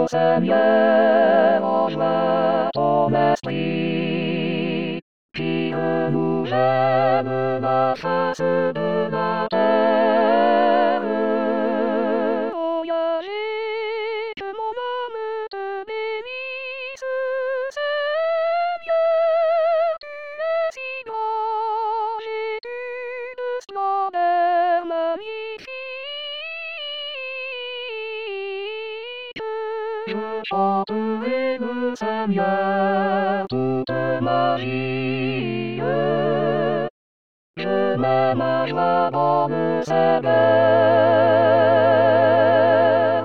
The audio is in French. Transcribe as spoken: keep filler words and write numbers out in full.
Ô Seigneur, envoie ton esprit, qui renouvelle la face de la terre. Oh Yahvé, que mon âme te bénisse, Seigneur, tu es si grand et d'une splendeur magnifique. Je chanterai le Seigneur toute ma vie. Je mets ma joie dans le Seigneur.